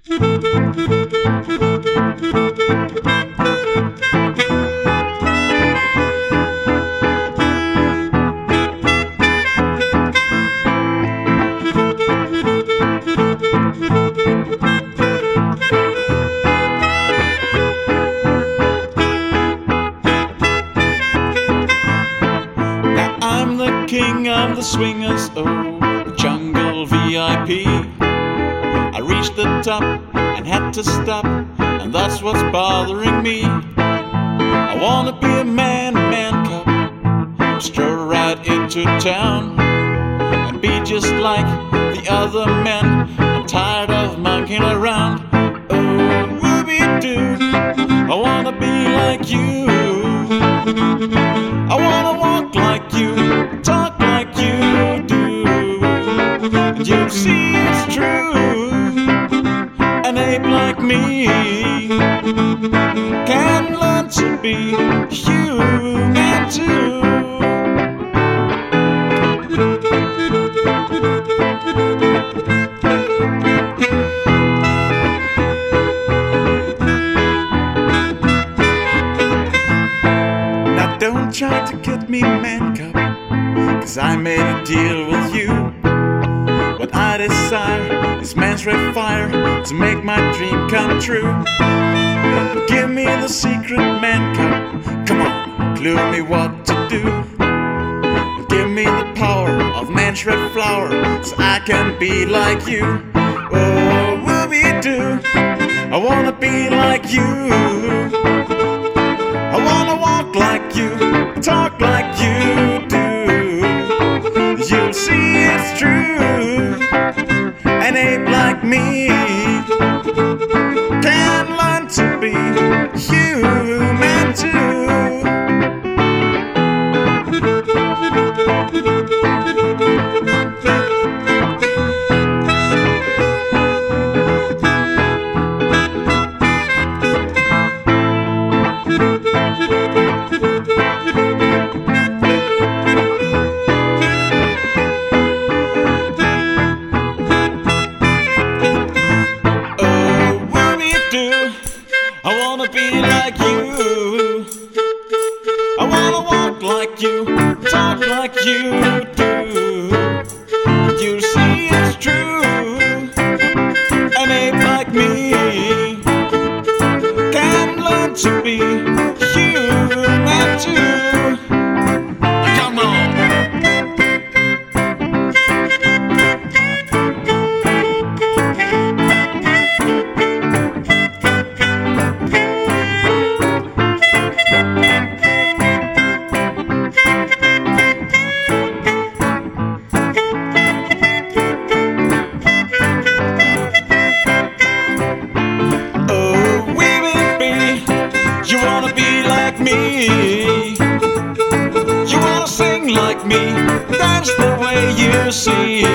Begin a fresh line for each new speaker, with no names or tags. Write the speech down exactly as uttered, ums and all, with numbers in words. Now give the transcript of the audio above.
King of the swingers, oh, jungle V I P. I reached the top and had to stop, and that's what's bothering me. I wanna be a man, man cub, stroll right into town and be just like the other men. I'm tired of monkeying around. Oh, whoopie-doo, I wanna be like you. I wanna walk like you, talk like you do. And you see it's true, an ape like me can learn to be human too. Now don't try to get me, man cub, 'cause I made a deal with you. What I desire is man's red fire to make my dream come true. Give me the secret, man cub, come on, clue me what to do. Give me the power of man's red flower, so I can be like you. Oh, whoopie-doo, I wanna be like you. I wanna walk like you, talk like you do. You'll see it's true, an ape like me can learn to be human too. I wanna be like you. I wanna walk like you, talk like you do. You see it's true, an ape like me can learn to be human too. Come on. You wanna be like me, you wanna sing like me, dance the way you see.